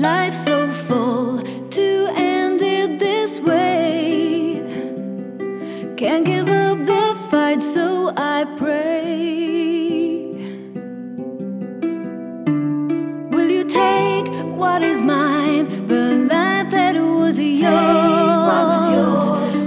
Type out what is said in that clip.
Life so full to end it this way. Can't give up the fight, so I pray. Will you take what is mine, the life that was yours?